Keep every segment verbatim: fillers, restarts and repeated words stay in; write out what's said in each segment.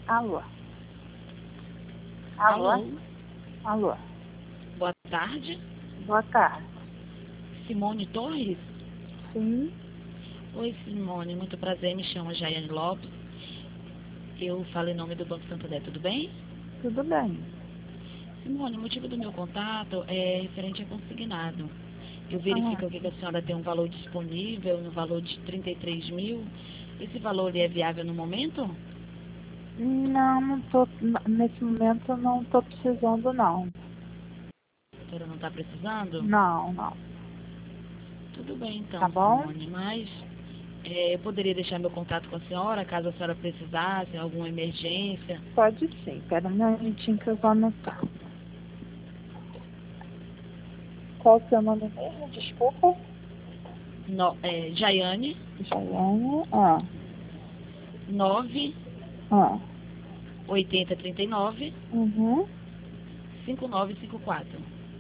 Alô? Alô? Alô? Alô? Boa tarde. Boa tarde. Simone Torres? Sim. Oi, Simone. Muito prazer. Me chamo Jaiane Lopes. Eu falo em nome do Banco Santander. Tudo bem? Tudo bem. Simone, o motivo do meu contato é referente a consignado. Eu Ah, verifico aqui que a senhora tem um valor disponível no valor de trinta e três mil. Esse valor ele é viável no momento? não, não tô, nesse momento eu não tô precisando não. A senhora não está precisando? Não, não. Tudo bem Tá então, bom? Simone, mas é, eu poderia deixar meu contato com a senhora caso a senhora precisasse, alguma emergência. Pode sim. Espera um minutinho que eu vou anotar. Qual o seu nome mesmo? Desculpa. No, é, Jaiane, Jaiane. Ah, nove ah. oitenta trinta e nove Uhum. cinco nove cinco quatro.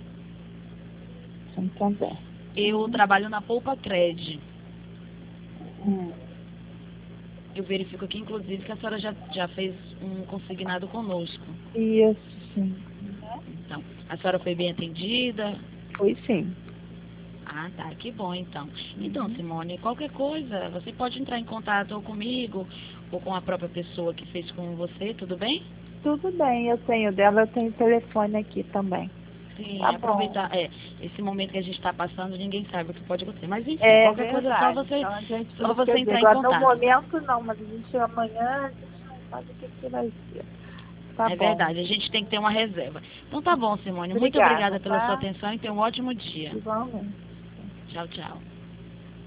Santander. Eu Uhum. trabalho na Poupa Cred. Hum. Eu verifico aqui, inclusive, que a senhora já, já fez um consignado conosco. Isso, sim. Então, a senhora foi bem atendida? Foi sim. Ah, tá, que bom então. Então, Uhum. Simone, qualquer coisa, você pode entrar em contato ou comigo ou com a própria pessoa que fez com você, tudo bem? Tudo bem, eu tenho dela, eu tenho telefone aqui também. Sim, Tá bom. aproveitar, é, esse momento que a gente está passando, ninguém sabe o que pode acontecer. Mas enfim, É qualquer coisa é só verdade. você, Então a gente, por só isso que eu você digo, entrar em agora no contato. momento não, mas a gente amanhã, a gente não sabe o que, que vai ser. Tá É bom. verdade, a gente tem que ter uma reserva. Então tá bom, Simone, muito Obrigada, obrigada pela sua tá? atenção e tenha um ótimo dia. Igualmente. Tchau, tchau.